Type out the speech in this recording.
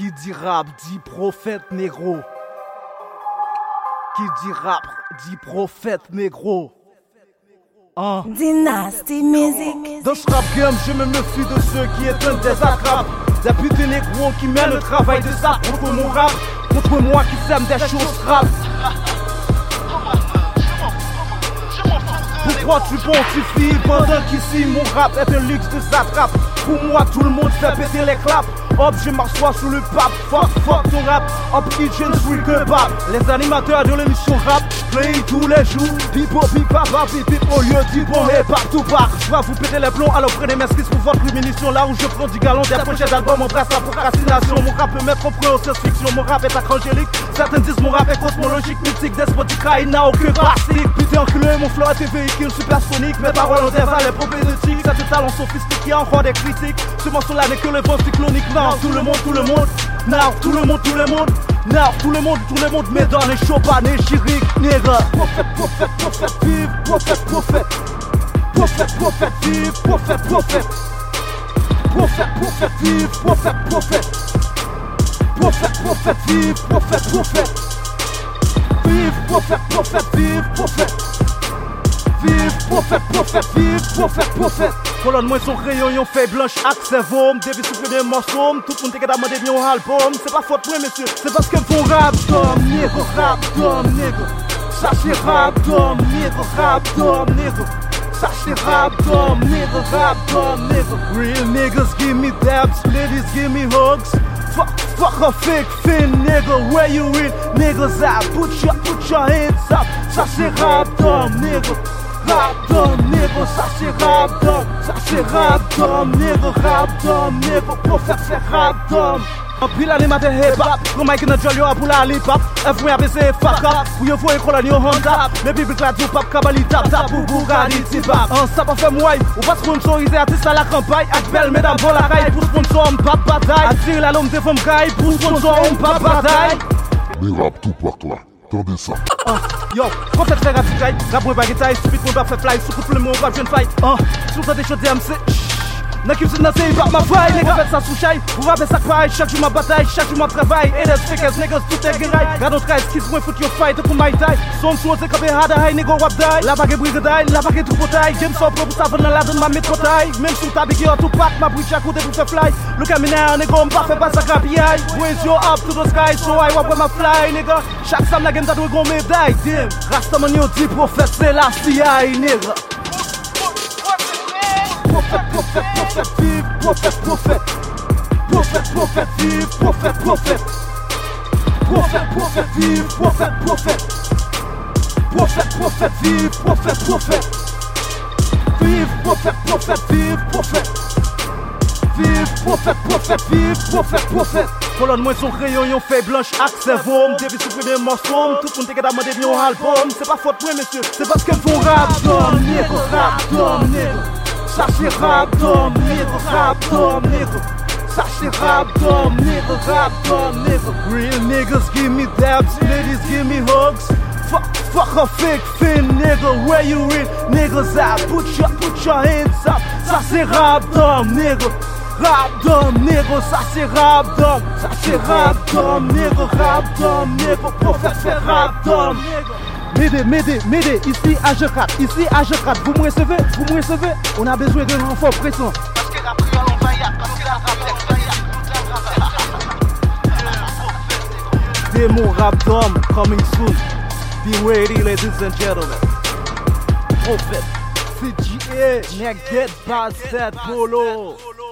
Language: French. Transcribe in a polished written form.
Qui dit rap dit prophète négro. Qui dit rap dit prophète négro. Dynasty Music. Dans ce rap game, je me méfie de ceux qui éteignent des attrapes. Des putains négros qui mènent le travail de ça contre mon rap. Contre moi qui sème des choses rap. Pourquoi tu pontifies pendant qu'ici mon rap est un luxe de satrape? Pour moi tout le monde fait péter les claps. Hop, je m'assois sous le pape. Fuck ton rap. Hop, kitchen suis que pape. Les animateurs de l'émission rap play tous les jours. Pipo, pipapa, pipip au lieu du bon et partout part. Je vais vous péter les plombs, alors prenez mes skis pour votre munition. Là où je prends du galon, des prochains albums embrasse la procrastination. Mon rap peut mettre au point aux science-fiction. Mon rap est archangélique. Certains disent mon rap est cosmologique, mythique, despotique, il n'a aucun plastique. Putain enculé, mon flow est un véhicule supersonique. Mes paroles ont des valeurs prophétiques. C'est un talent sophistiqué, encore des critiques. Ce morceau-là n'est que le vent cyclonique. Now, tout le monde, now, tout le monde, now, tout le monde, mais dans les chopins, les chiriques, nègre. Prophète, vive, prophète, vive, prophète, vive, prophète, vive, prophète, vive, prophète, vive, prophète. Colonne-moi son crayon, yon fait blanche, accès vom. Début souffle des morceaux, tout le monde t'es demandé bien un album. C'est pas faute, moi, monsieur, c'est parce que mon rap d'homme, nègre. Ça c'est rap d'homme, nègre. Ça c'est rap d'homme, nègre. Real niggas give me dabs, ladies give me hugs. Fuck a fake fin, nigga, where you in? Niggas out, put your hands up. Ça c'est rap d'homme, nègre. Rap d'homme, nègre, ça c'est rap d'homme, nègre, prophète c'est rap d'homme. Puis l'animateur hip-hop, le mic n'a jolly pour la hip-hop. F moi ABC fuck up, pour yon voye kolon yon Honda. Le bibi klad yon pap kabali tap pour Bugatti tip-up. Ça pas fait moi, ou pas sponsoriser artiste à la campagne. Ak belle mesdames pour la raille, pour sponsor on pas bataille. Attire la l'homme des femmes gaille, pour sponsor on pas bataille. Mais rap tout par là. Attendez ça. Yo, prophète fait rap trail, rap moi baguette, stupide qu'on va faire fly, sous tout le monde va jeune fight. Sous ça des choses DMC. N'a qu'une seule nacée, pas ma faille, les gars faites ça sous chaille. Pour rapper ça pareil, chaque jour ma bataille, chaque jour ma travail. Et les fakers, niggas, tout est guéraille. Garde notre kiss, moi foot your fight pour my tie. Son sous c'est comme hard high, nigga wap die. La vague brille die, la vague tout potaille. Game so pro pour ça venir la donne ma métro taille. Même sous ta big tout pack, ma bridge à côté pour faire fly. Look at me now, nigga, m'pas fait pas ça capillaille. Raise your up to the sky, so I walk with my fly, nigga. Chaque sam la game t'as doué gros médaille, damn. Rastaman yo dit prophète, c'est la CIA, nigga. Prophète, vive, prophète, vive, prophète, vive, prophète, vive, prophète. Colonne-moi son crayon, yon fait blanche, accès vom. Début souffle des morceaux, tout le monde t'es demandé bien un album. C'est pas faute, moi, monsieur, c'est parce que mon rap d'homme, nègre. Ça c'est rap d'homme, nègre. Ça c'est rap d'homme, nègre. Real niggas give me dabs, ladies give me hugs. Fuck a fake fin, nigga, where you in? Niggas out, put your hands up. Ça c'est rap d'homme, nègre. Ça c'est rap d'homme, nègre. Prophète c'est rap d'homme. M'aider, ici à G4, vous me recevez, on a besoin de renfort pressant. Parce que la prière on va y aller, parce que la rap Démon rap d'homme, coming soon. Be ready, ladies and gentlemen. Prophète, CGA, Neget Bazet Polo.